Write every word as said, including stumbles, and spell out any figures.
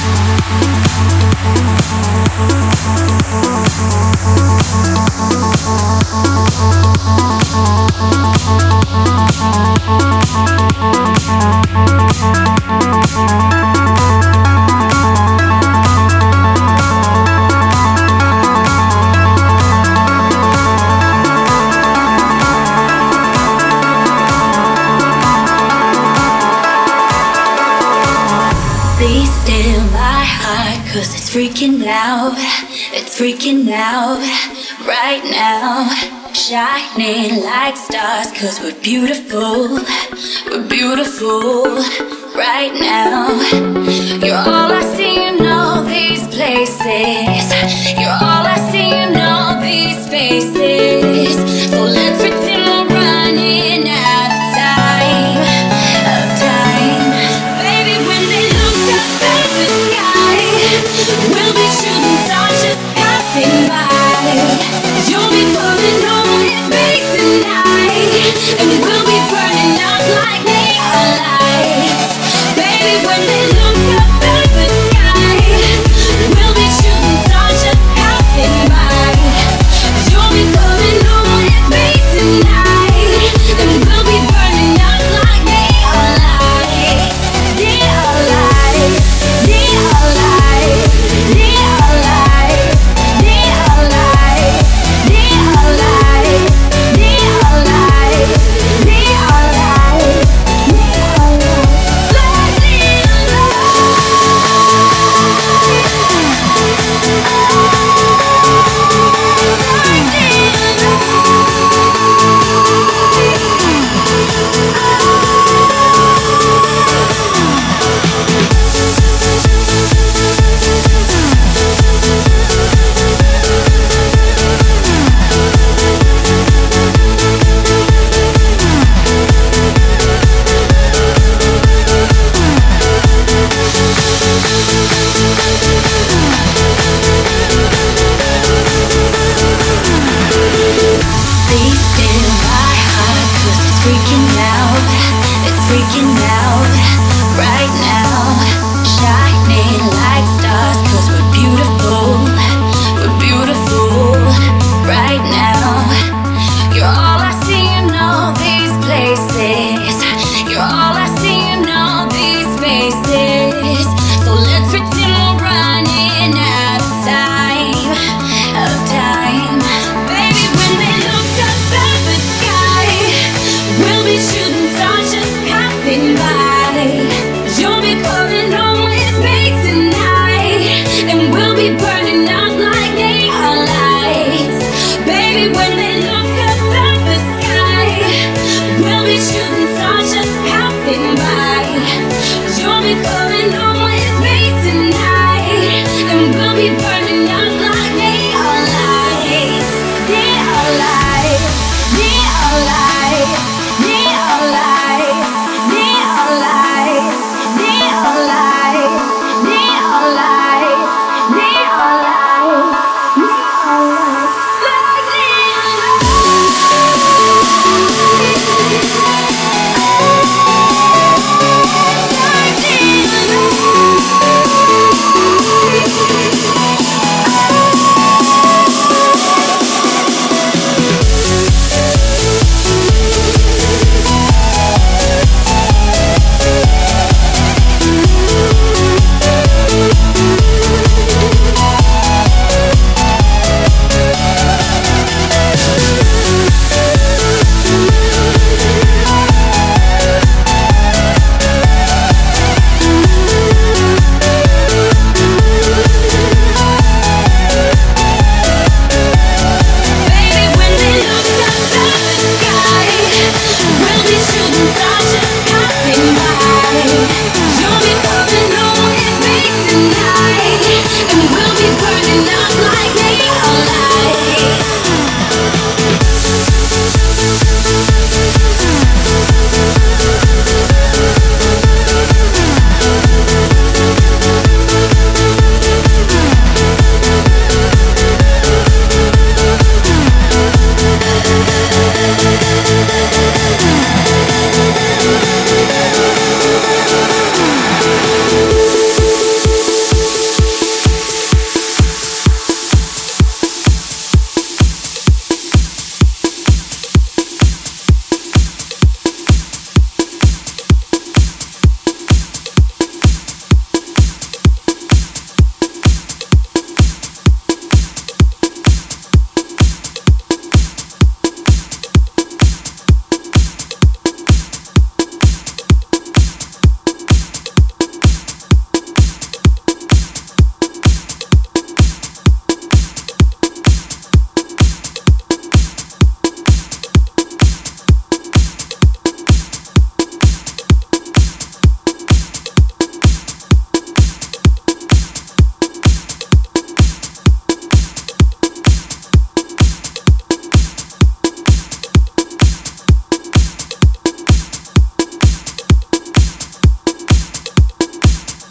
Be still my heart, cause it's freaking out. It's freaking out right now. Shining like stars, cause we're beautiful. We're beautiful right now. You're all I see in all these places. You're all I see in all these faces. So let's pretend we're running out of time. Of time. Baby, when they look up at the sky, we'll be shooting stars just passing by. You'll be pulling on your face tonight, and we'll be burning up like neon lights. Baby, when they look up at the sky, we'll be shooting stars just passing by. You'll be pulling on your face tonight, and we'll be burning up like neon lights. Neon lights, neon lights, neon lights, neon lights, neon lights, neon lights, neon lights, neon lights, like neon Be still my heart, cause it's freaking out. It's freaking out right now. Shining like stars, cause we're beautiful. We're beautiful right now. You're all I see in all these places. You're all I see in all these faces. So let's pretend we're running out of time. Of time. Baby, when they look up at the sky, we'll be shooting stars just passing by. You'll be pulling on your face tonight, and we'll be burning up like neon lights. Baby, when they look up at the sky, we'll be shooting stars just passing by. You'll be pulling